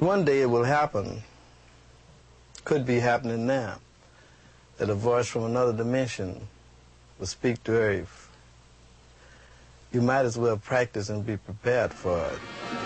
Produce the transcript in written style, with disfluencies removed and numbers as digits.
One day it will happen, could be happening now, that a voice from another dimension will speak to Earth. You might as well practice and be prepared for it.